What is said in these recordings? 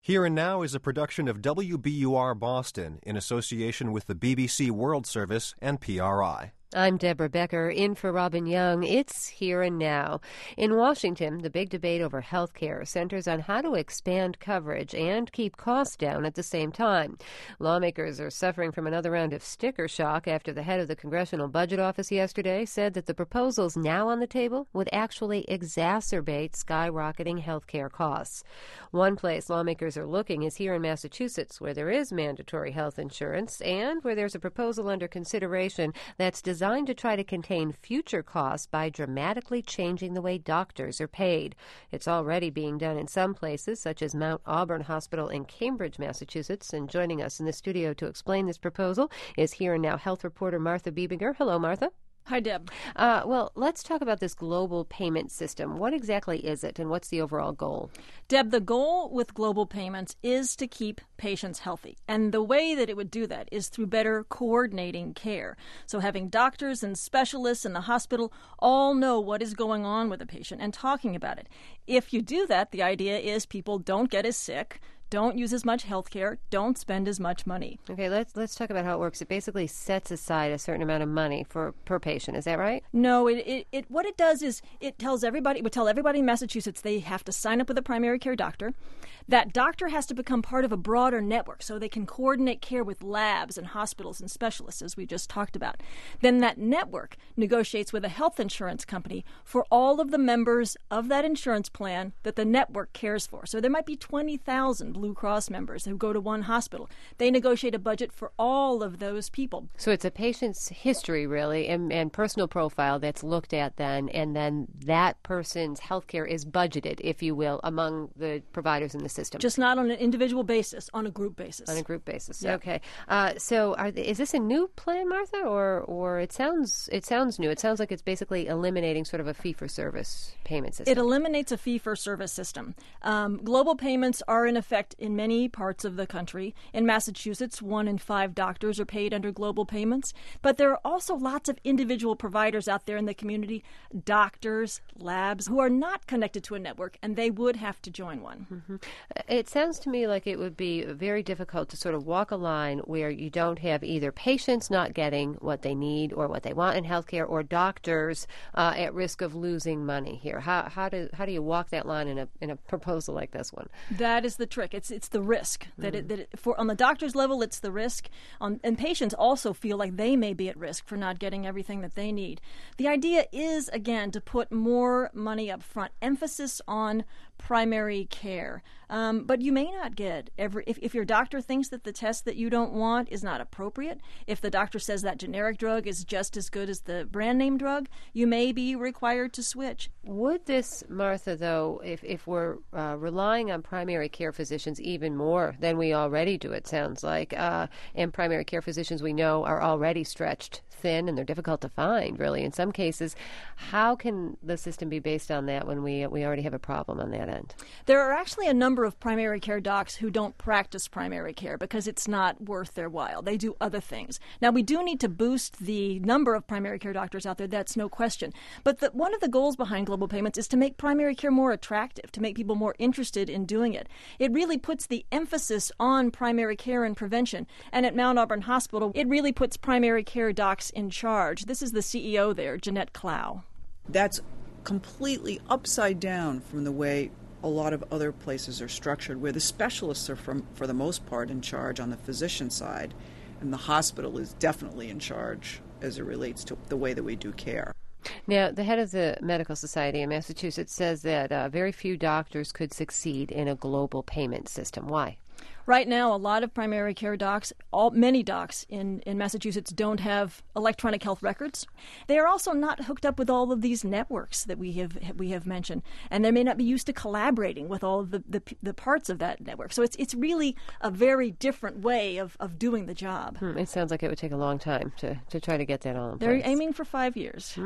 Here and Now is a production of WBUR Boston in association with the BBC World Service and PRI. I'm Deborah Becker, in for Robin Young. It's Here and Now. In Washington, the big debate over health care centers on how to expand coverage and keep costs down at the same time. Lawmakers are suffering from another round of sticker shock after the head of the Congressional Budget Office yesterday said that the proposals now on the table would actually exacerbate skyrocketing health care costs. One place lawmakers are looking is here in Massachusetts, where there is mandatory health insurance and where there's a proposal under consideration that's designed to try to contain future costs by dramatically changing the way doctors are paid. It's already being done in some places, such as Mount Auburn Hospital in Cambridge, Massachusetts. And joining us in the studio to explain this proposal is Here and Now health reporter Martha Biebinger. Hello, Martha. Hi, Deb. Well, let's talk about this global payment system. What exactly is it, and what's the overall goal? Deb, the goal with global payments is to keep patients healthy. And the way that it would do that is through better coordinating care. So having doctors and specialists in the hospital all know what is going on with a patient and talking about it. If you do that, the idea is people don't get as sick, don't use as much health care, don't spend as much money. Okay, let's talk about how it works. It basically sets aside a certain amount of money per patient. Is that right? No, what it does is it tells everybody, would tell everybody in Massachusetts they have to sign up with a primary care doctor. That doctor has to become part of a broader network so they can coordinate care with labs and hospitals and specialists, as we just talked about. Then that network negotiates with a health insurance company for all of the members of that insurance plan that the network cares for. So there might be 20,000 Blue Cross members who go to one hospital. They negotiate a budget for all of those people. So it's a patient's history, really, and personal profile that's looked at then, and then that person's health care is budgeted, if you will, among the providers in the system. Just not on an individual basis, on a group basis. On a group basis, yeah. Okay. So is this a new plan, Martha, or it sounds new? It sounds like it's basically eliminating sort of a fee-for-service payment system. It eliminates a fee-for-service system. Global payments are in effect in many parts of the country. In Massachusetts, 1 in 5 doctors are paid under global payments. But there are also lots of individual providers out there in the community, doctors, labs, who are not connected to a network, and they would have to join one. Mm-hmm. It sounds to me like it would be very difficult to sort of walk a line where you don't have either patients not getting what they need or what they want in healthcare, or doctors at risk of losing money here. How do you walk that line in a proposal like this one? That is the trick. It's the risk for on the doctor's level. It's the risk, and patients also feel like they may be at risk for not getting everything that they need. The idea is, again, to put more money up front, emphasis on primary care. But you may not get if your doctor thinks that the test that you don't want is not appropriate, if the doctor says that generic drug is just as good as the brand name drug, you may be required to switch. Would this, Martha, though, if we're relying on primary care physicians even more than we already do, it sounds like, and primary care physicians we know are already stretched thin and they're difficult to find, really, in some cases, how can the system be based on that when we already have a problem on that end? There are actually a number of primary care docs who don't practice primary care because it's not worth their while. They do other things. Now, we do need to boost the number of primary care doctors out there. That's no question. But one of the goals behind global payments is to make primary care more attractive, to make people more interested in doing it. It really puts the emphasis on primary care and prevention. And at Mount Auburn Hospital, it really puts primary care docs in charge. This is the CEO there, Jeanette Clow. That's completely upside down from the way a lot of other places are structured, where the specialists are, for the most part, in charge on the physician side, and the hospital is definitely in charge as it relates to the way that we do care. Now, the head of the Medical Society in Massachusetts says that very few doctors could succeed in a global payment system. Why? Right now, a lot of primary care docs, many docs in Massachusetts don't have electronic health records. They are also not hooked up with all of these networks that we have mentioned, and they may not be used to collaborating with all of the parts of that network. So it's really a very different way of doing the job. It sounds like it would take a long time to try to get that all in They're place. aiming for 5 years.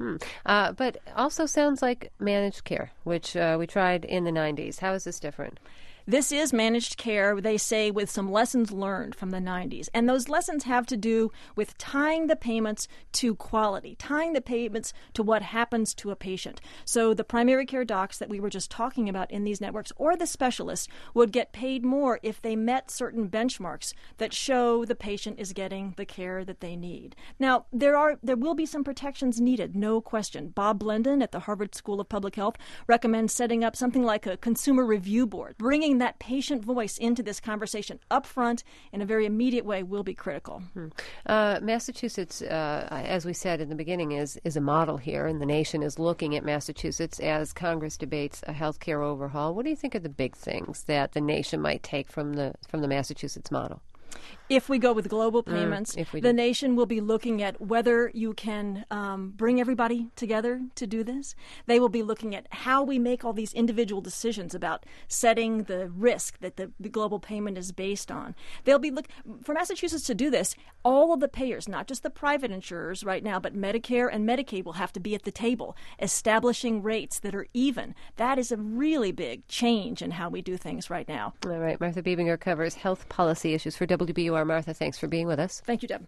But also sounds like managed care, which we tried in the 90s. How is this different? This is managed care, they say, with some lessons learned from the 90s. And those lessons have to do with tying the payments to quality, tying the payments to what happens to a patient. So the primary care docs that we were just talking about in these networks, or the specialists, would get paid more if they met certain benchmarks that show the patient is getting the care that they need. Now, there will be some protections needed, no question. Bob Blendon at the Harvard School of Public Health recommends setting up something like a consumer review board. Bringing that patient voice into this conversation up front in a very immediate way will be critical. Massachusetts, as we said in the beginning, is a model here, and the nation is looking at Massachusetts as Congress debates a health care overhaul. What do you think are the big things that the nation might take from the Massachusetts model? If we go with global payments, the nation will be looking at whether you can bring everybody together to do this. They will be looking at how we make all these individual decisions about setting the risk that the global payment is based on. They'll be for Massachusetts to do this, all of the payers, not just the private insurers right now, but Medicare and Medicaid will have to be at the table, establishing rates that are even. That is a really big change in how we do things right now. All right. Martha Bebinger covers health policy issues for WBUR. Martha, thanks for being with us. Thank you, Deb.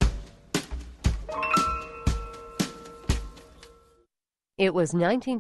It was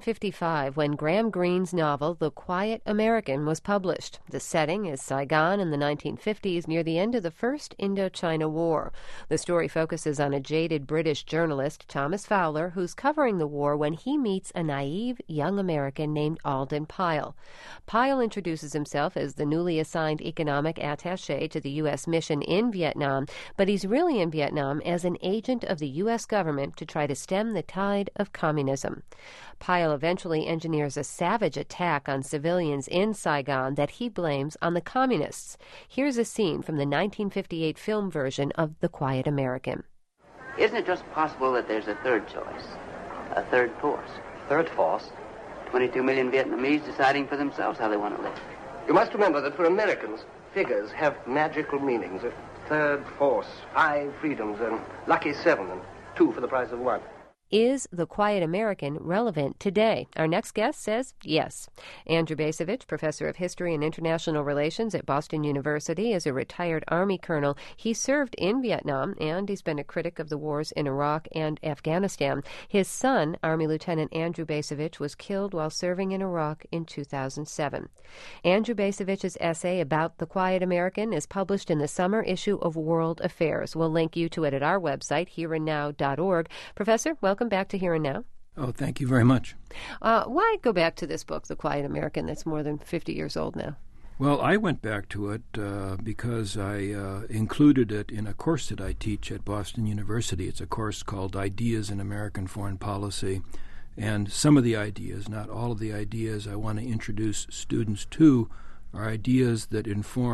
1955 when Graham Greene's novel The Quiet American was published. The setting is Saigon in the 1950s, near the end of the First Indochina War. The story focuses on a jaded British journalist, Thomas Fowler, who's covering the war when he meets a naive young American named Alden Pyle. Pyle introduces himself as the newly assigned economic attaché to the U.S. mission in Vietnam, but he's really in Vietnam as an agent of the U.S. government to try to stem the tide of communism. Pyle eventually engineers a savage attack on civilians in Saigon that he blames on the communists. Here's a scene from the 1958 film version of The Quiet American. Isn't it just possible that there's a third choice, a third force? Third force? 22 million Vietnamese deciding for themselves how they want to live. You must remember that for Americans, figures have magical meanings. A third force, 5 freedoms, and lucky 7, and 2 for the price of 1. Is The Quiet American relevant today? Our next guest says yes. Andrew Bacevich, professor of history and international relations at Boston University, is a retired Army colonel. He served in Vietnam, and he's been a critic of the wars in Iraq and Afghanistan. His son, Army Lieutenant Andrew Bacevich, was killed while serving in Iraq in 2007. Andrew Bacevich's essay about The Quiet American is published in the summer issue of World Affairs. We'll link you to it at our website, hereandnow.org. Professor, welcome back to Here and Now. Oh, thank you very much. Why go back to this book, The Quiet American, that's more than 50 years old now? Well, I went back to it because I included it in a course that I teach at Boston University. It's a course called Ideas in American Foreign Policy. And some of the ideas, not all of the ideas I want to introduce students to, are ideas that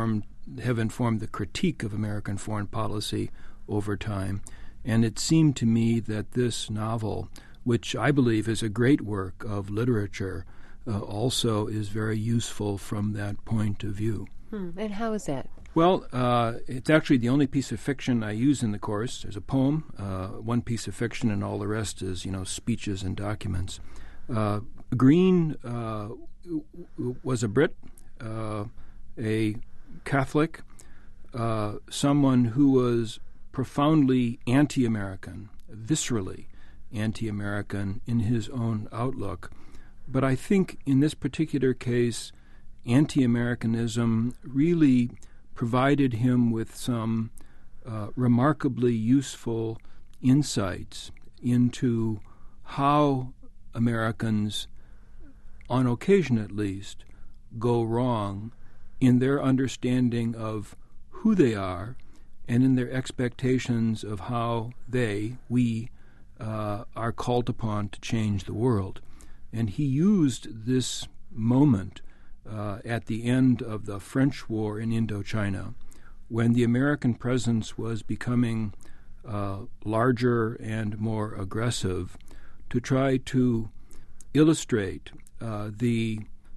have informed the critique of American foreign policy over time. And it seemed to me that this novel, which I believe is a great work of literature, also is very useful from that point of view. And how is that? Well, it's actually the only piece of fiction I use in the course. There's a poem, one piece of fiction, and all the rest is, speeches and documents. Greene was a Brit, a Catholic, someone who was profoundly anti-American, viscerally anti-American in his own outlook. But I think in this particular case, anti-Americanism really provided him with some remarkably useful insights into how Americans, on occasion at least, go wrong in their understanding of who they are and in their expectations of how we are called upon to change the world. And he used this moment at the end of the French War in Indochina, when the American presence was becoming larger and more aggressive, to try to illustrate the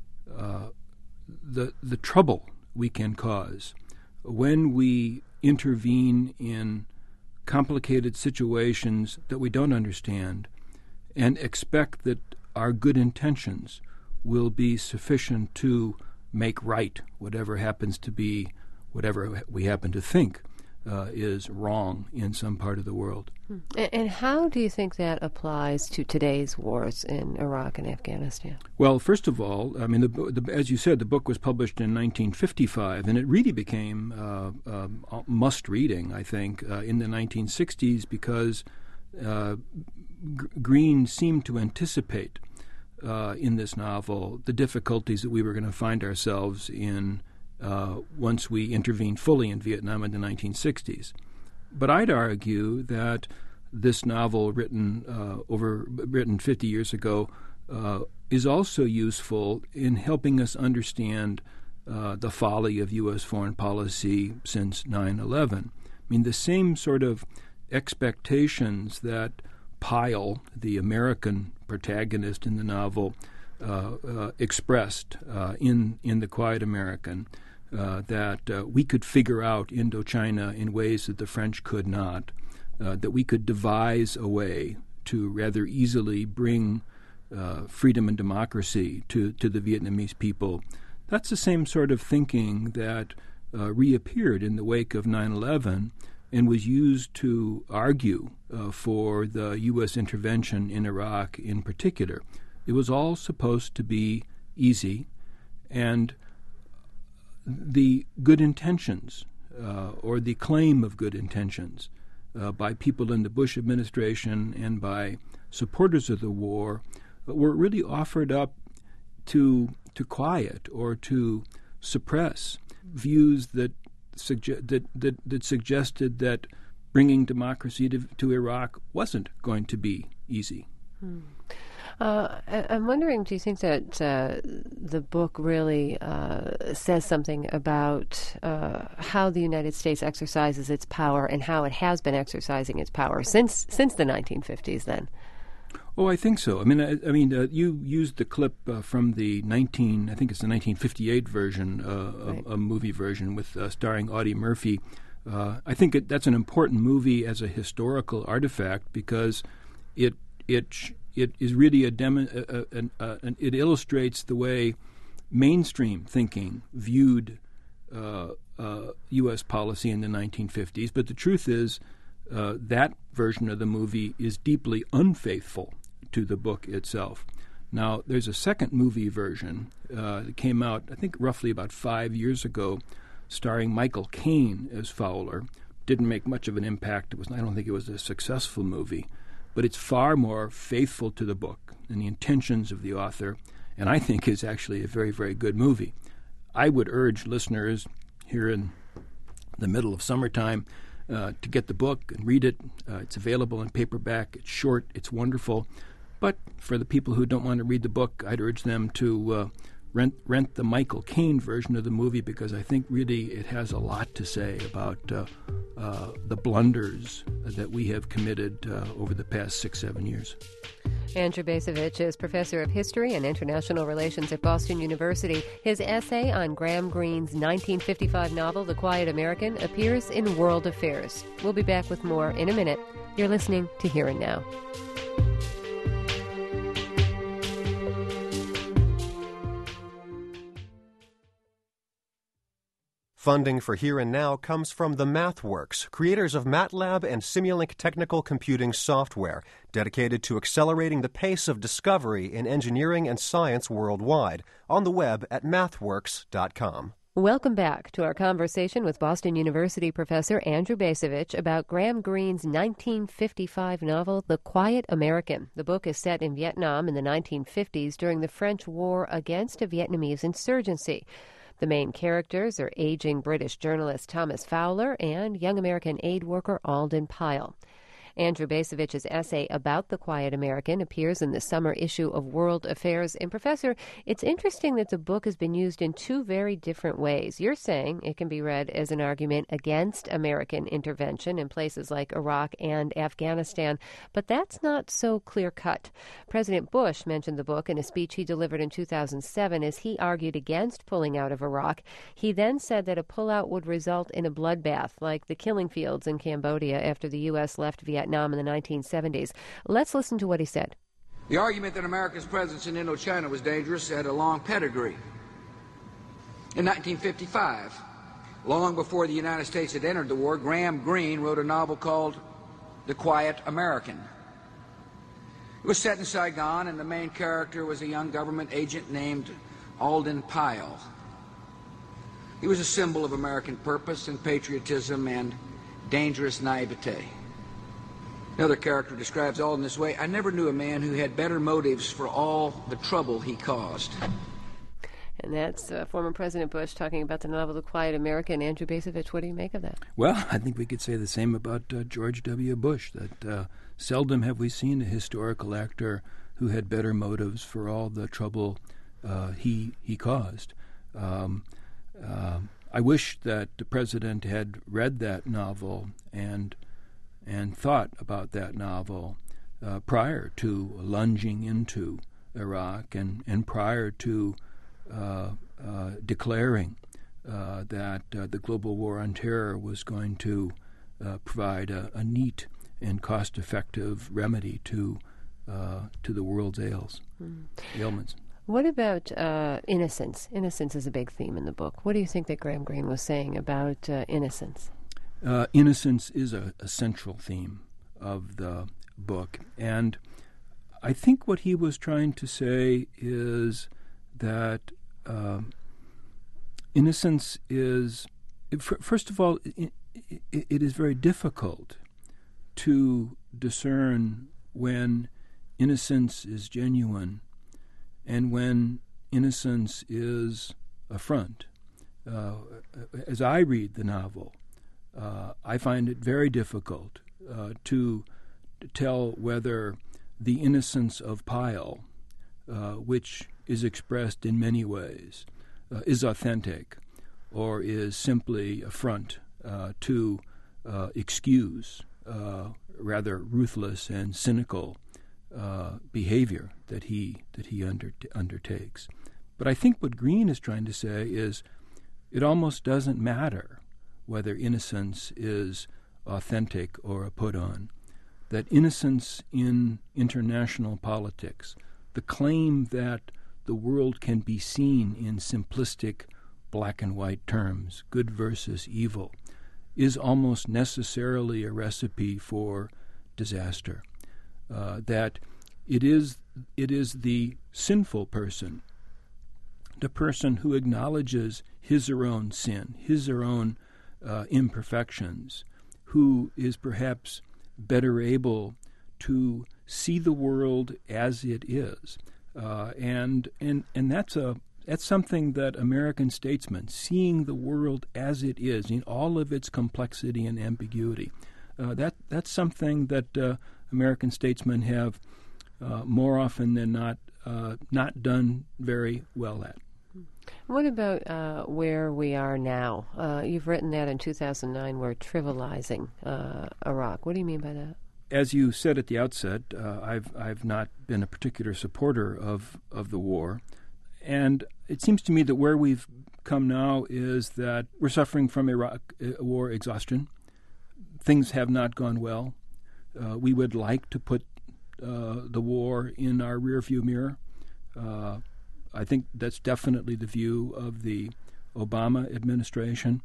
trouble we can cause when we intervene in complicated situations that we don't understand and expect that our good intentions will be sufficient to make right whatever happens to be, whatever we happen to think is wrong in some part of the world. And how do you think that applies to today's wars in Iraq and Afghanistan? Well, first of all, I mean, as you said, the book was published in 1955, and it really became must-reading, I think, in the 1960s because Green seemed to anticipate in this novel the difficulties that we were going to find ourselves in once we intervened fully in Vietnam in the 1960s. But I'd argue that this novel, written 50 years ago, is also useful in helping us understand the folly of U.S. foreign policy since 9/11. I mean, the same sort of expectations that Pyle, the American protagonist in the novel, expressed in The Quiet American, that we could figure out Indochina in ways that the French could not, that we could devise a way to rather easily bring freedom and democracy to the Vietnamese people. That's the same sort of thinking that reappeared in the wake of 9/11 and was used to argue for the U.S. intervention in Iraq in particular. It was all supposed to be easy, and the good intentions or the claim of good intentions by people in the Bush administration and by supporters of the war were really offered up to quiet or to suppress views that suggested that bringing democracy to Iraq wasn't going to be easy. I'm wondering, do you think that the book really says something about how the United States exercises its power and how it has been exercising its power since the 1950s then? Oh, I think so. I mean, you used the clip from the 1958 version, right. a movie version with starring Audie Murphy. I think that's an important movie as a historical artifact because it is really it illustrates the way mainstream thinking viewed U.S. policy in the 1950s. But the truth is that version of the movie is deeply unfaithful to the book itself. Now, there's a second movie version that came out, I think, roughly about 5 years ago, starring Michael Caine as Fowler. Didn't make much of an impact. I don't think it was a successful movie, but it's far more faithful to the book and the intentions of the author, and I think is actually a very, very good movie. I would urge listeners here in the middle of summertime to get the book and read it. It's available in paperback. It's short. It's wonderful. But for the people who don't want to read the book, I'd urge them to rent the Michael Caine version of the movie because I think really it has a lot to say about the blunders that we have committed over the past 6-7 years. Andrew Bacevich is professor of history and international relations at Boston University. His essay on Graham Greene's 1955 novel, The Quiet American, appears in World Affairs. We'll be back with more in a minute. You're listening to Here and Now. Funding for Here and Now comes from the MathWorks, creators of MATLAB and Simulink technical computing software, dedicated to accelerating the pace of discovery in engineering and science worldwide, on the web at mathworks.com. Welcome back to our conversation with Boston University professor Andrew Bacevich about Graham Greene's 1955 novel, The Quiet American. The book is set in Vietnam in the 1950s during the French War against a Vietnamese insurgency. The main characters are aging British journalist Thomas Fowler and young American aid worker Alden Pyle. Andrew Bacevich's essay about The Quiet American appears in the summer issue of World Affairs. And, Professor, it's interesting that the book has been used in two very different ways. You're saying it can be read as an argument against American intervention in places like Iraq and Afghanistan, but that's not so clear-cut. President Bush mentioned the book in a speech he delivered in 2007 as he argued against pulling out of Iraq. He then said that a pullout would result in a bloodbath, like the killing fields in Cambodia after the U.S. left Vietnam in the 1970s. Let's listen to what he said. The argument that America's presence in Indochina was dangerous had a long pedigree. In 1955, long before the United States had entered the war, Graham Greene wrote a novel called The Quiet American. It was set in Saigon, and the main character was a young government agent named Alden Pyle. He was a symbol of American purpose and patriotism and dangerous naivete. Another character describes Alden this way: I never knew a man who had better motives for all the trouble he caused. And that's former President Bush talking about the novel The Quiet American. Andrew Bacevich, what do you make of that? Well, I think we could say the same about George W. Bush, that seldom have we seen a historical actor who had better motives for all the trouble he caused. I wish that the president had read that novel and thought about that novel prior to lunging into Iraq and prior to declaring that the global war on terror was going to provide a neat and cost-effective remedy to the world's ailments. What about innocence? Innocence is a big theme in the book. What do you think that Graham Greene was saying about innocence? Innocence is a central theme of the book, and I think what he was trying to say is that innocence is, first of all, it is very difficult to discern when innocence is genuine and when innocence is a front. As I read the novel, I find it very difficult to tell whether the innocence of Pyle, which is expressed in many ways, is authentic or is simply a front to excuse rather ruthless and cynical behavior that he undertakes. But I think what Greene is trying to say is it almost doesn't matter whether innocence is authentic or a put-on, that innocence in international politics, the claim that the world can be seen in simplistic black and white terms, good versus evil, is almost necessarily a recipe for disaster. That it is the sinful person, the person who acknowledges his or own sin, his or own imperfections, who is perhaps better able to see the world as it is, and that's something that American statesmen, seeing the world as it is in all of its complexity and ambiguity, that's something that American statesmen have more often than not done very well at. What about where we are now? You've written that in 2009 we're trivializing Iraq. What do you mean by that? As you said at the outset, I've not been a particular supporter of the war, and it seems to me that where we've come now is that we're suffering from Iraq war exhaustion. Things have not gone well. We would like to put the war in our rearview mirror. I think that's definitely the view of the Obama administration,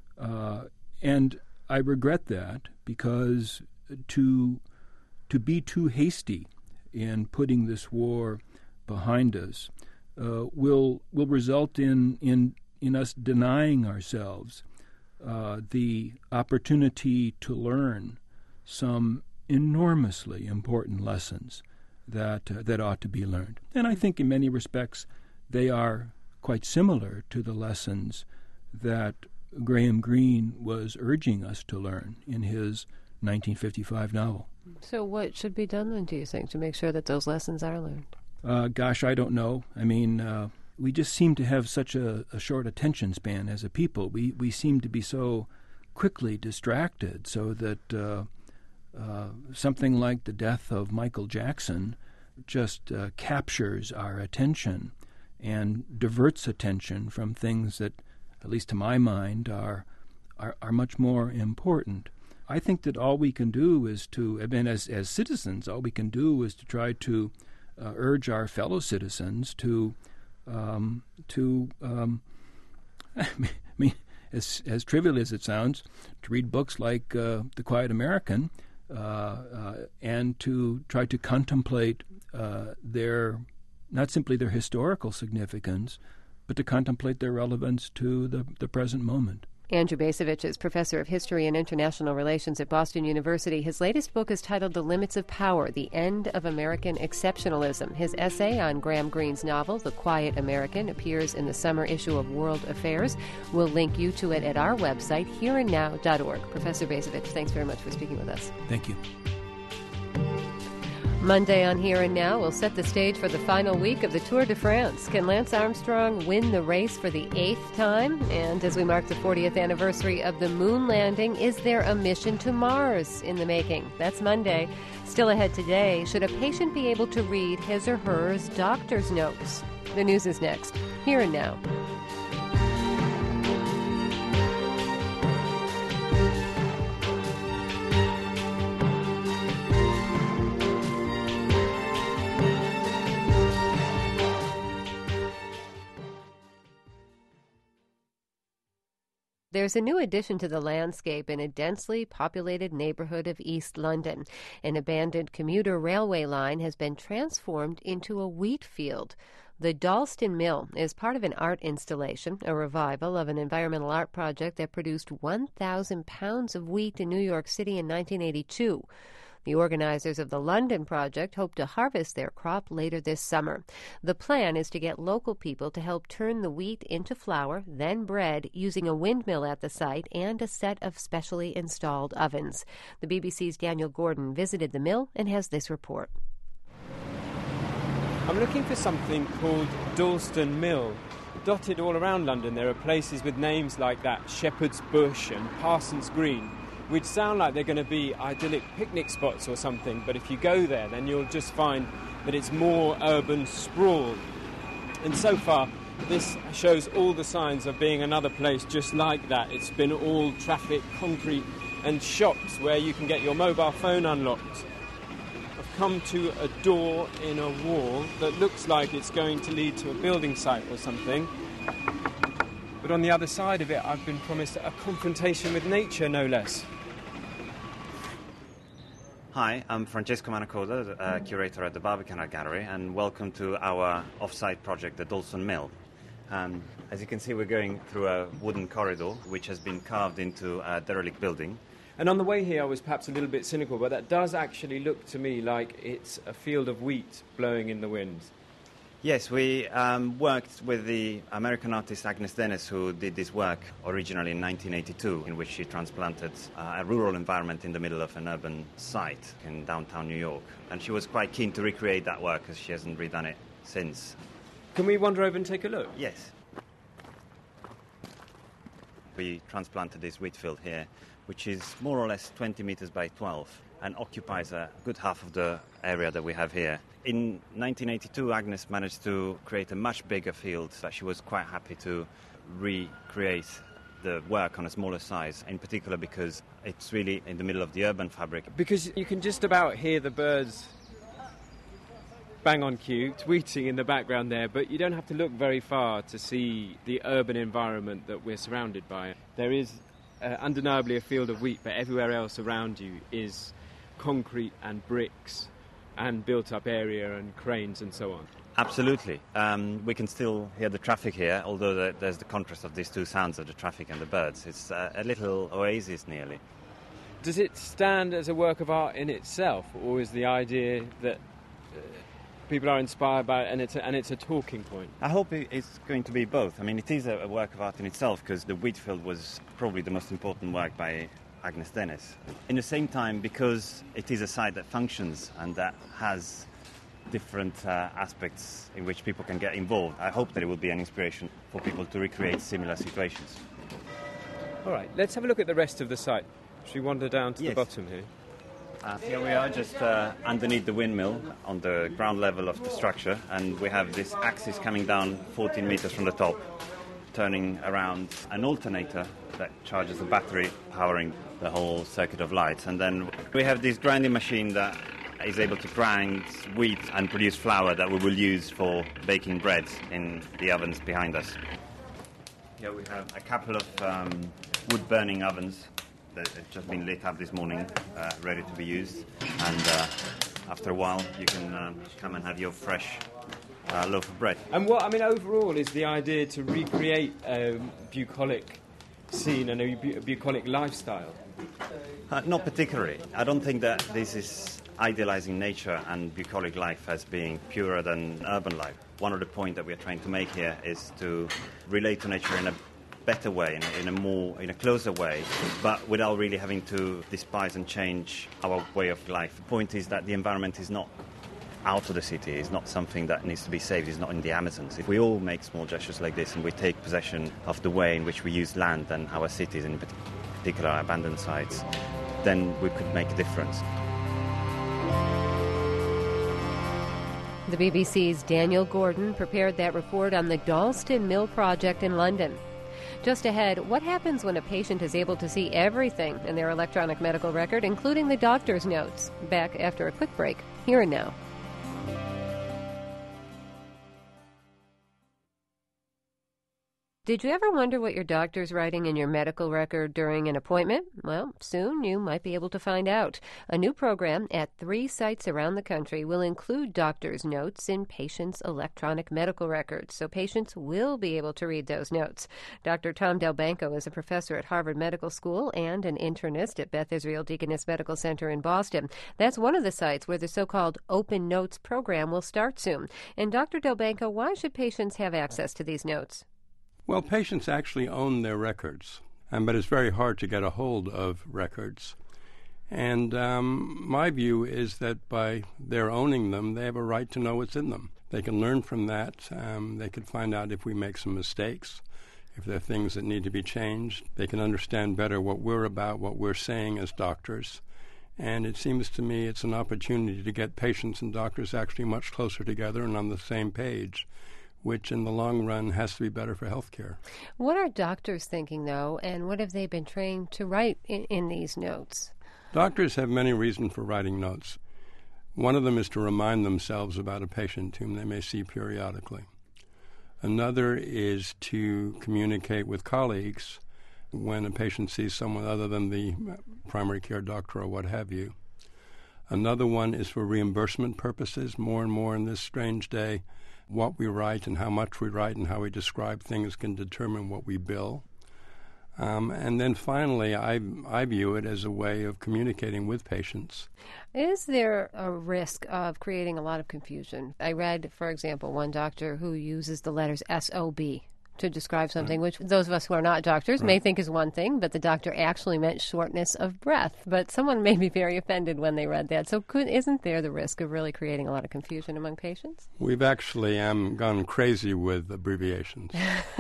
and I regret that, because to be too hasty in putting this war behind us will result in us denying ourselves the opportunity to learn some enormously important lessons that ought to be learned. And I think in many respects they are quite similar to the lessons that Graham Greene was urging us to learn in his 1955 novel. So what should be done then, do you think, to make sure that those lessons are learned? Gosh, I don't know. I mean, we just seem to have such a short attention span as a people. We seem to be so quickly distracted, so that something like the death of Michael Jackson just captures our attention and diverts attention from things that, at least to my mind, are much more important. I think that all we can do is to, I mean, as citizens, all we can do is to try to urge our fellow citizens to I mean, as trivial as it sounds, to read books like The Quiet American and to try to contemplate not simply their historical significance, but to contemplate their relevance to the present moment. Andrew Bacevich is professor of history and international relations at Boston University. His latest book is titled The Limits of Power, The End of American Exceptionalism. His essay on Graham Greene's novel, The Quiet American, appears in the summer issue of World Affairs. We'll link you to it at our website, hereandnow.org. Professor Bacevich, thanks very much for speaking with us. Thank you. Monday on Here and Now, we'll set the stage for the final week of the Tour de France. Can Lance Armstrong win the race for the 8th time? And as we mark the 40th anniversary of the moon landing, is there a mission to Mars in the making? That's Monday. Still ahead today, should a patient be able to read his or her doctor's notes? The news is next. Here and Now. There's a new addition to the landscape in a densely populated neighborhood of East London. An abandoned commuter railway line has been transformed into a wheat field. The Dalston Mill is part of an art installation, a revival of an environmental art project that produced 1,000 pounds of wheat in New York City in 1982. The organizers of the London project hope to harvest their crop later this summer. The plan is to get local people to help turn the wheat into flour, then bread, using a windmill at the site and a set of specially installed ovens. The BBC's Daniel Gordon visited the mill and has this report. I'm looking for something called Dalston Mill. Dotted all around London there are places with names like that, Shepherd's Bush and Parsons Green, which sound like they're going to be idyllic picnic spots or something, but if you go there then you'll just find that it's more urban sprawl. And so far this shows all the signs of being another place just like that. It's been all traffic, concrete and shops where you can get your mobile phone unlocked. I've come to a door in a wall that looks like it's going to lead to a building site or something. But on the other side of it I've been promised a confrontation with nature, no less. Hi, I'm Francesco Manacoda, curator at the Barbican Art Gallery, and welcome to our off-site project, the Dalston Mill. As you can see, we're going through a wooden corridor which has been carved into a derelict building. And on the way here I was perhaps a little bit cynical, but that does actually look to me like it's a field of wheat blowing in the wind. Yes, we worked with the American artist Agnes Dennis, who did this work originally in 1982, in which she transplanted a rural environment in the middle of an urban site in downtown New York. And she was quite keen to recreate that work, because she hasn't redone it since. Can we wander over and take a look? Yes. We transplanted this wheat field here, which is more or less 20 meters by 12, and occupies a good half of the area that we have here. In 1982, Agnes managed to create a much bigger field that she was quite happy to recreate the work on a smaller size, in particular because it's really in the middle of the urban fabric. Because you can just about hear the birds bang on cue, tweeting in the background there, but you don't have to look very far to see the urban environment that we're surrounded by. There is undeniably a field of wheat, but everywhere else around you is concrete and bricks and built-up area and cranes and so on. Absolutely. We can still hear the traffic here, although there's the contrast of these two sounds of the traffic and the birds. It's a little oasis nearly. Does it stand as a work of art in itself, or is the idea that people are inspired by it and it's a talking point? I hope it's going to be both. I mean, it is a work of art in itself, because the wheat field was probably the most important work by Agnes Dennis. In the same time, because it is a site that functions and that has different aspects in which people can get involved, I hope that it will be an inspiration for people to recreate similar situations. All right, let's have a look at the rest of the site. Should we wander down to Yes. the bottom here? Here we are, just underneath the windmill on the ground level of the structure, and we have this axis coming down 14 meters from the top, turning around an alternator that charges the battery, powering the whole circuit of lights. And then we have this grinding machine that is able to grind wheat and produce flour that we will use for baking bread in the ovens behind us. Here we have a couple of wood-burning ovens that have just been lit up this morning, ready to be used. And after a while, you can come and have your fresh loaf of bread. And overall, is the idea to recreate a bucolic scene and a bucolic lifestyle? Not particularly. I don't think that this is idealizing nature and bucolic life as being purer than urban life. One of the points that we're trying to make here is to relate to nature in a better way, in a closer way, but without really having to despise and change our way of life. The point is that the environment is not out of the city, it's not something that needs to be saved, it's not in the Amazons. If we all make small gestures like this and we take possession of the way in which we use land and our cities, in particular our abandoned sites, then we could make a difference. The BBC's Daniel Gordon prepared that report on the Dalston Mill project in London. Just ahead, what happens when a patient is able to see everything in their electronic medical record, including the doctor's notes? Back after a quick break, here and now. Did you ever wonder what your doctor's writing in your medical record during an appointment? Well, soon you might be able to find out. A new program at 3 sites around the country will include doctor's notes in patients' electronic medical records, so patients will be able to read those notes. Dr. Tom Delbanco is a professor at Harvard Medical School and an internist at Beth Israel Deaconess Medical Center in Boston. That's one of the sites where the so-called Open Notes program will start soon. And Dr. Delbanco, why should patients have access to these notes? Well, patients actually own their records, but it's very hard to get a hold of records. And my view is that by their owning them, they have a right to know what's in them. They can learn from that. They can find out if we make some mistakes, if there are things that need to be changed. They can understand better what we're about, what we're saying as doctors. And it seems to me it's an opportunity to get patients and doctors actually much closer together and on the same page, which in the long run has to be better for healthcare. What are doctors thinking, though, and what have they been trained to write in these notes? Doctors have many reasons for writing notes. One of them is to remind themselves about a patient whom they may see periodically. Another is to communicate with colleagues when a patient sees someone other than the primary care doctor or what have you. Another one is for reimbursement purposes. More and more in this strange day, what we write and how much we write and how we describe things can determine what we bill. And then finally, I view it as a way of communicating with patients. Is there a risk of creating a lot of confusion? I read, for example, one doctor who uses the letters SOB to describe something, which those of us who are not doctors may think is one thing, but the doctor actually meant shortness of breath. But someone may be very offended when they read that. So isn't there the risk of really creating a lot of confusion among patients? We've actually gone crazy with abbreviations.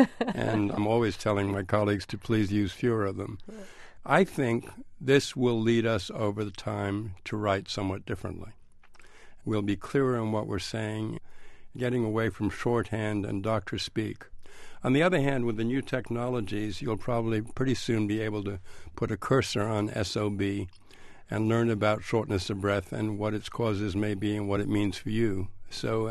And I'm always telling my colleagues to please use fewer of them. I think this will lead us over the time to write somewhat differently. We'll be clearer in what we're saying, getting away from shorthand and doctor speak. On the other hand, with the new technologies, you'll probably pretty soon be able to put a cursor on SOB and learn about shortness of breath and what its causes may be and what it means for you. So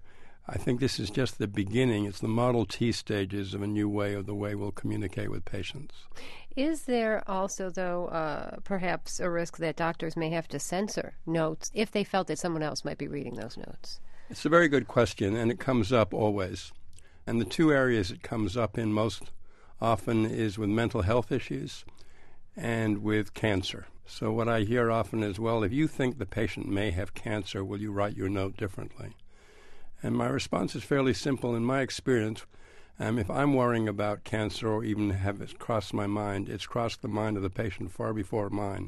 I think this is just the beginning. It's the Model T stages of a new way of the way we'll communicate with patients. Is there also, though, perhaps a risk that doctors may have to censor notes if they felt that someone else might be reading those notes? It's a very good question, and it comes up always. And the two areas it comes up in most often is with mental health issues and with cancer. So what I hear often is, well, if you think the patient may have cancer, will you write your note differently? And my response is fairly simple. In my experience, if I'm worrying about cancer or even have it crossed my mind, it's crossed the mind of the patient far before mine.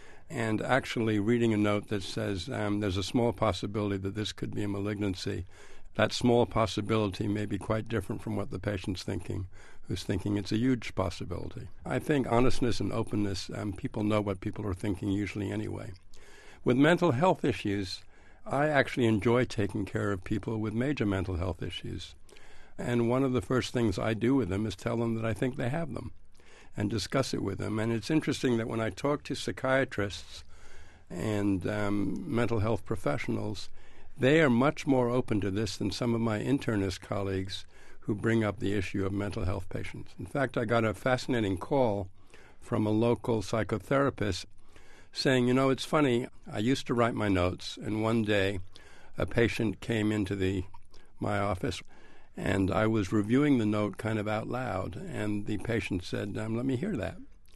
And actually reading a note that says there's a small possibility that this could be a malignancy, that small possibility may be quite different from what the patient's thinking, who's thinking it's a huge possibility. I think honestness and openness, people know what people are thinking usually anyway. With mental health issues, I actually enjoy taking care of people with major mental health issues. And one of the first things I do with them is tell them that I think they have them and discuss it with them. And it's interesting that when I talk to psychiatrists and mental health professionals, they are much more open to this than some of my internist colleagues who bring up the issue of mental health patients. In fact, I got a fascinating call from a local psychotherapist saying, you know, it's funny, I used to write my notes, and one day a patient came into my office, and I was reviewing the note kind of out loud, and the patient said, let me hear that.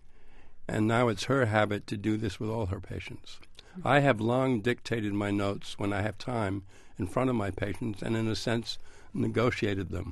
And now it's her habit to do this with all her patients. I have long dictated my notes when I have time in front of my patients and, in a sense, negotiated them.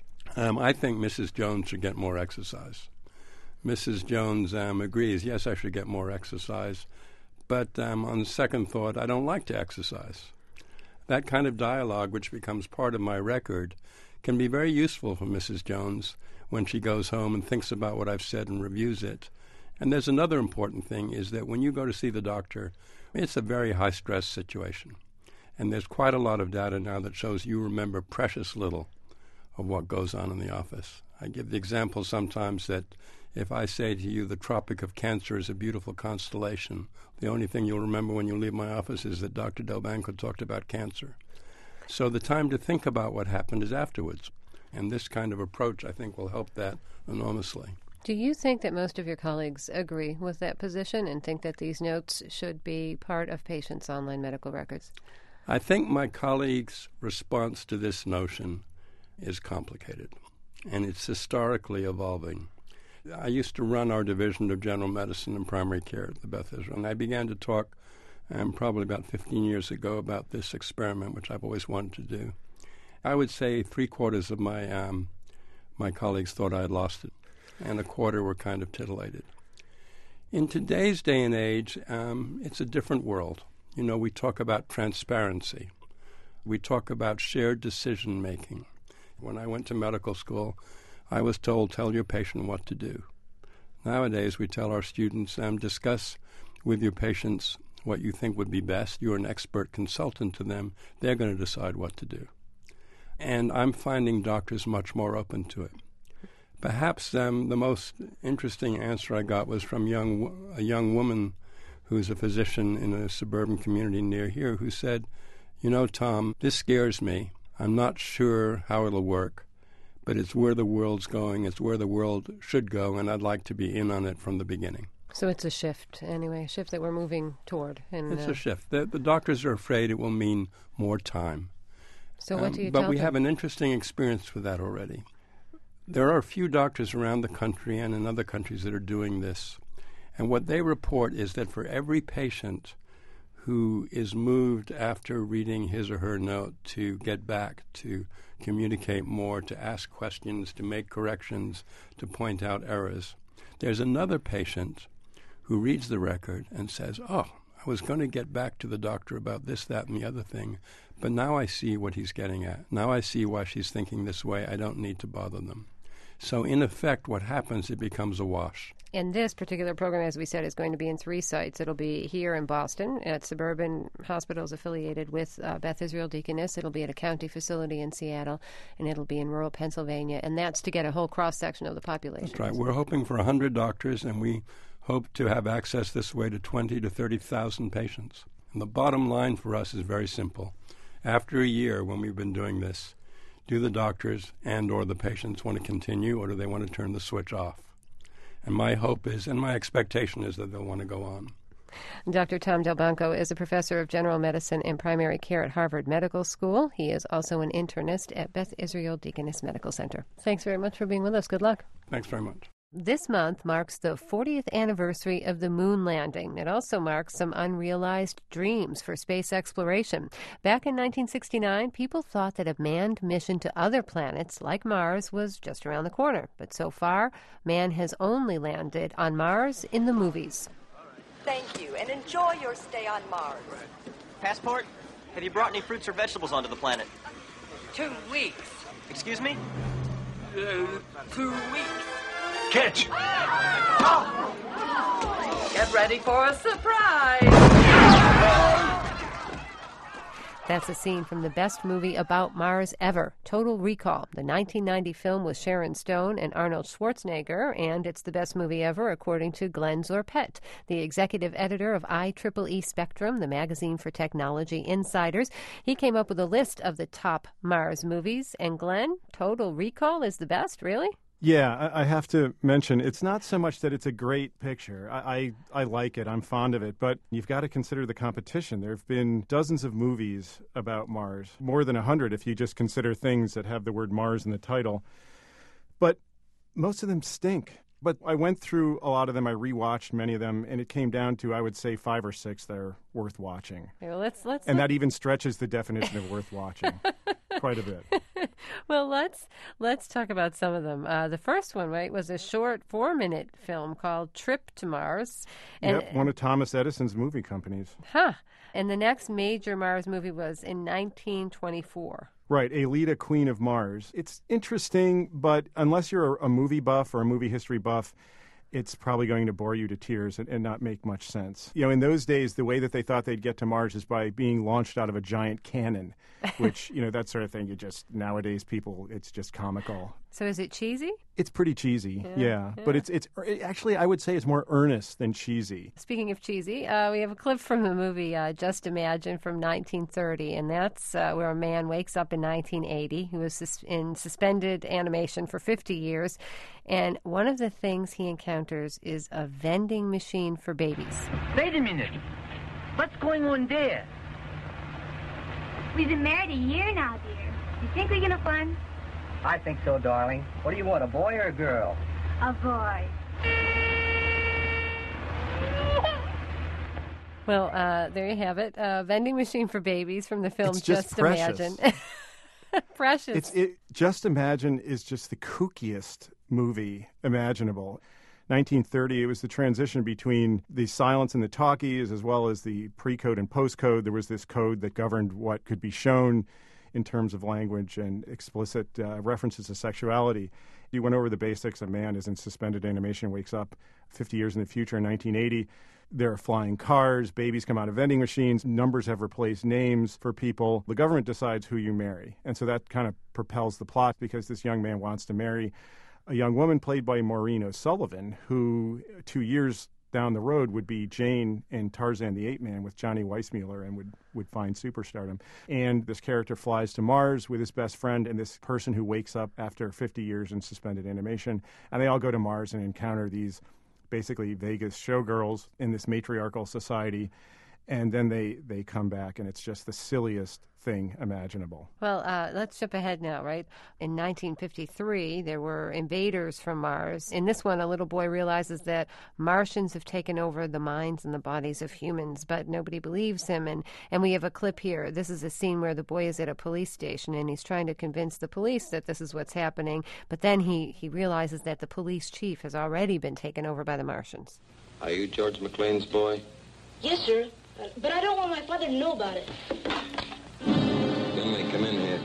I think Mrs. Jones should get more exercise. Mrs. Jones agrees, yes, I should get more exercise, but on second thought, I don't like to exercise. That kind of dialogue, which becomes part of my record, can be very useful for Mrs. Jones when she goes home and thinks about what I've said and reviews it. And there's another important thing, is that when you go to see the doctor, it's a very high-stress situation. And there's quite a lot of data now that shows you remember precious little of what goes on in the office. I give the example sometimes that if I say to you the Tropic of Cancer is a beautiful constellation, the only thing you'll remember when you leave my office is that Dr. Delbanco talked about cancer. So the time to think about what happened is afterwards. And this kind of approach, I think, will help that enormously. Do you think that most of your colleagues agree with that position and think that these notes should be part of patients' online medical records? I think my colleagues' response to this notion is complicated, and it's historically evolving. I used to run our division of general medicine and primary care at the Beth Israel, and I began to talk probably about 15 years ago about this experiment, which I've always wanted to do. I would say 3/4 of my colleagues thought I had lost it, and 1/4 were kind of titillated. In today's day and age, it's a different world. You know, we talk about transparency. We talk about shared decision-making. When I went to medical school, I was told, tell your patient what to do. Nowadays, we tell our students, discuss with your patients what you think would be best. You're an expert consultant to them. They're going to decide what to do. And I'm finding doctors much more open to it. Perhaps the most interesting answer I got was from a young woman who's a physician in a suburban community near here who said, you know, Tom, this scares me. I'm not sure how it'll work, but it's where the world's going. It's where the world should go, and I'd like to be in on it from the beginning. So it's a shift, anyway, a shift that we're moving toward. It's a shift. The doctors are afraid it will mean more time. So what do you tell But we them? have an interesting experience with that already. There are a few doctors around the country and in other countries that are doing this. And what they report is that for every patient who is moved after reading his or her note to get back, to communicate more, to ask questions, to make corrections, to point out errors, there's another patient who reads the record and says, oh, I was going to get back to the doctor about this, that, and the other thing, but now I see what he's getting at. Now I see why she's thinking this way. I don't need to bother them. So in effect, what happens, it becomes a wash. And this particular program, as we said, is going to be in 3 sites. It'll be here in Boston at Suburban Hospitals affiliated with Beth Israel Deaconess. It'll be at a county facility in Seattle, and it'll be in rural Pennsylvania. And that's to get a whole cross-section of the population. That's right. We're hoping for 100 doctors, and we hope to have access this way to 20,000 to 30,000 patients. And the bottom line for us is very simple. After a year, when we've been doing this, do the doctors and or the patients want to continue, or do they want to turn the switch off? And my hope is, and my expectation is, that they'll want to go on. Dr. Tom Delbanco is a professor of general medicine and primary care at Harvard Medical School. He is also an internist at Beth Israel Deaconess Medical Center. Thanks very much for being with us. Good luck. Thanks very much. This month marks the 40th anniversary of the moon landing. It also marks some unrealized dreams for space exploration. Back in 1969, people thought that a manned mission to other planets like Mars was just around the corner. But so far, man has only landed on Mars in the movies. Thank you, and enjoy your stay on Mars. Passport? Have you brought any fruits or vegetables onto the planet? 2 weeks. Excuse me? 2 weeks. Catch! Get ready for a surprise! That's a scene from the best movie about Mars ever, Total Recall, the 1990 film with Sharon Stone and Arnold Schwarzenegger, and it's the best movie ever according to Glenn Zorpett, the executive editor of IEEE Spectrum, the magazine for technology insiders. He came up with a list of the top Mars movies, and Glenn, Total Recall is the best, really? Yeah, I have to mention, it's not so much that it's a great picture. I like it. I'm fond of it. But you've got to consider the competition. There have been dozens of movies about Mars, more than 100 if you just consider things that have the word Mars in the title. But most of them stink. But I went through a lot of them. I rewatched many of them, and it came down to, I would say, 5 or 6 that are worth watching. Well, let's that even stretches the definition of worth watching quite a bit. Well, let's talk about some of them. The first one, right, was a short 4-minute film called Trip to Mars. And, one of Thomas Edison's movie companies. And the next major Mars movie was in 1924. Right, Aelita, Queen of Mars. It's interesting, but unless you're a movie buff or a movie history buff, it's probably going to bore you to tears and not make much sense. You know, in those days, the way that they thought they'd get to Mars is by being launched out of a giant cannon, which, you know, that sort of thing. Nowadays, people, it's just comical. So is it cheesy? It's pretty cheesy, yeah. But it's actually, I would say it's more earnest than cheesy. Speaking of cheesy, we have a clip from the movie Just Imagine from 1930, and that's where a man wakes up in 1980 who was in suspended animation for 50 years, and one of the things he encounters is a vending machine for babies. Wait a minute. What's going on there? We've been married a year now, dear. You think we're gonna fun? I think so, darling. What do you want, a boy or a girl? A boy. Well, there you have it. Vending machine for babies from the film Just Imagine. Precious. Just Imagine is just the kookiest movie imaginable. 1930, it was the transition between the silence and the talkies as well as the pre-code and post-code. There was this code that governed what could be shown in terms of language and explicit references to sexuality. You went over the basics. A man is in suspended animation, wakes up 50 years in the future in 1980. There are flying cars, babies come out of vending machines, numbers have replaced names for people. The government decides who you marry. And so that kind of propels the plot because this young man wants to marry a young woman played by Maureen O'Sullivan, who 2 years down the road would be Jane in Tarzan the Ape Man with Johnny Weissmuller and would find superstardom. And this character flies to Mars with his best friend and this person who wakes up after 50 years in suspended animation. And they all go to Mars and encounter these basically Vegas showgirls in this matriarchal society. And then they come back, and it's just the silliest thing imaginable. Well, let's jump ahead now, right? In 1953, there were invaders from Mars. In this one, a little boy realizes that Martians have taken over the minds and the bodies of humans, but nobody believes him. And we have a clip here. This is a scene where the boy is at a police station, and he's trying to convince the police that this is what's happening. But then he realizes that the police chief has already been taken over by the Martians. Are you George McLean's boy? Yes, sir. But I don't want my father to know about it. Finley, come in here.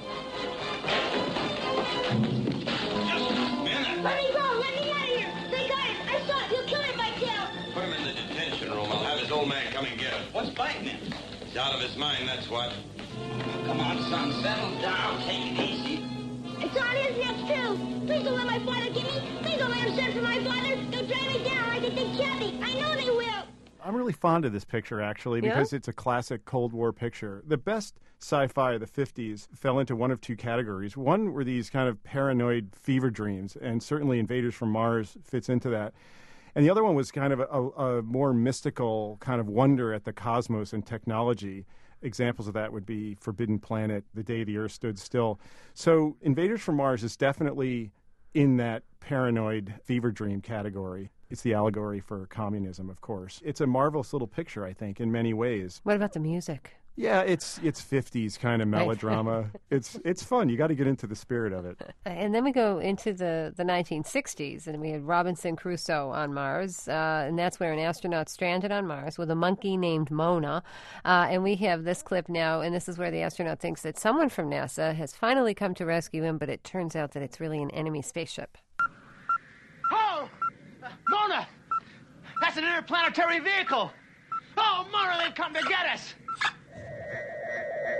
Just a minute. Let me go. Let me out of here. They got him. I saw it. He'll kill him if I tell. Put him in the detention room. I'll have his old man come and get him. What's biting him? He's out of his mind, that's what. Come on, son. Settle down. Take it easy. It's on his next, too. Please don't let my father get me. Please don't let him send for my father. They'll drag me down like they did Kathy. I know they will. I'm really fond of this picture, actually, because it's a classic Cold War picture. The best sci-fi of the 50s fell into one of two categories. One were these kind of paranoid fever dreams, and certainly Invaders from Mars fits into that. And the other one was kind of a more mystical kind of wonder at the cosmos and technology. Examples of that would be Forbidden Planet, The Day the Earth Stood Still. So Invaders from Mars is definitely in that paranoid fever dream category. It's the allegory for communism, of course. It's a marvelous little picture, I think, in many ways. What about the music? Yeah, it's 50s kind of melodrama. It's fun. You got to get into the spirit of it. And then we go into the 1960s, and we had Robinson Crusoe on Mars, and that's where an astronaut stranded on Mars with a monkey named Mona. And we have this clip now, and this is where the astronaut thinks that someone from NASA has finally come to rescue him, but it turns out that it's really an enemy spaceship. Oh! Mona! That's an interplanetary vehicle! Oh, Mona, they've come to get us!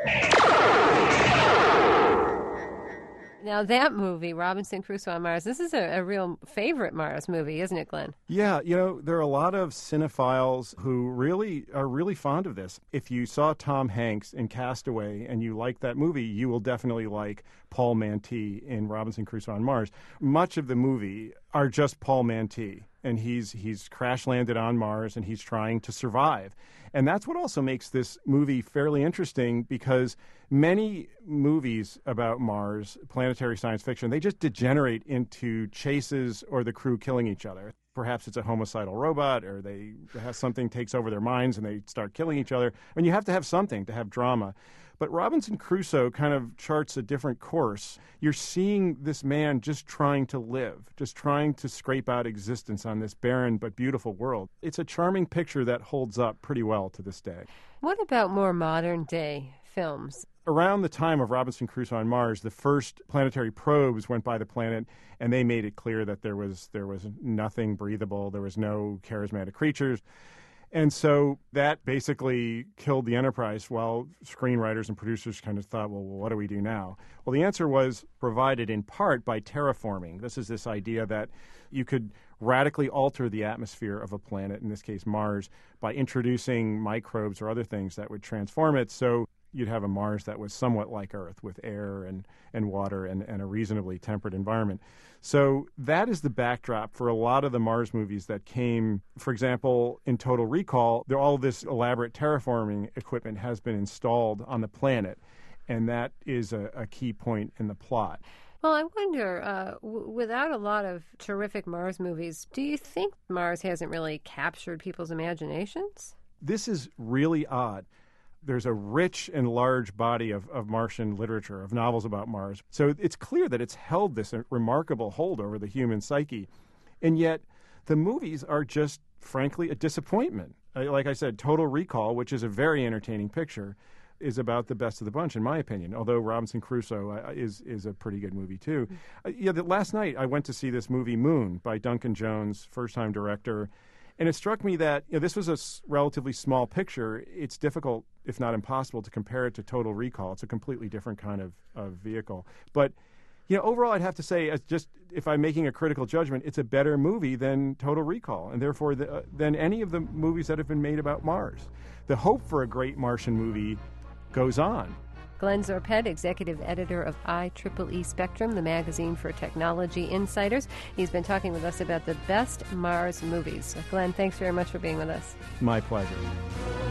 Now, that movie, Robinson Crusoe on Mars, this is a real favorite Mars movie, isn't it, Glenn? Yeah, there are a lot of cinephiles who are really fond of this. If you saw Tom Hanks in Castaway and you like that movie, you will definitely like Paul Mantee in Robinson Crusoe on Mars. Much of the movie are just Paul Mantee, and he's crash landed on Mars and he's trying to survive. And that's what also makes this movie fairly interesting, because many movies about Mars, planetary science fiction, they just degenerate into chases or the crew killing each other. Perhaps it's a homicidal robot, or something takes over their minds and they start killing each other. I mean, you have to have something to have drama. But Robinson Crusoe kind of charts a different course. You're seeing this man just trying to live, just trying to scrape out existence on this barren but beautiful world. It's a charming picture that holds up pretty well to this day. What about more modern-day films? Around the time of Robinson Crusoe on Mars, the first planetary probes went by the planet, and they made it clear that there was nothing breathable, there was no charismatic creatures. And so that basically killed the Enterprise, while screenwriters and producers kind of thought, well, what do we do now? Well, the answer was provided in part by terraforming. This is this idea that you could radically alter the atmosphere of a planet, in this case Mars, by introducing microbes or other things that would transform it. So you'd have a Mars that was somewhat like Earth, with air and water and a reasonably temperate environment. So that is the backdrop for a lot of the Mars movies that came. For example, in Total Recall, all this elaborate terraforming equipment has been installed on the planet, and that is a key point in the plot. Well, I wonder, without a lot of terrific Mars movies, do you think Mars hasn't really captured people's imaginations? This is really odd. There's a rich and large body of Martian literature, of novels about Mars. So it's clear that it's held this remarkable hold over the human psyche. And yet the movies are just, frankly, a disappointment. Like I said, Total Recall, which is a very entertaining picture, is about the best of the bunch, in my opinion, although Robinson Crusoe is a pretty good movie, too. Last night I went to see this movie, Moon, by Duncan Jones, first-time director. And it struck me that this was a relatively small picture. It's difficult, if not impossible, to compare it to Total Recall. It's a completely different kind of vehicle. But overall, I'd have to say, just if I'm making a critical judgment, it's a better movie than Total Recall, and therefore than any of the movies that have been made about Mars. The hope for a great Martian movie goes on. Glenn Zorped, executive editor of IEEE Spectrum, the magazine for technology insiders. He's been talking with us about the best Mars movies. Glenn, thanks very much for being with us. My pleasure.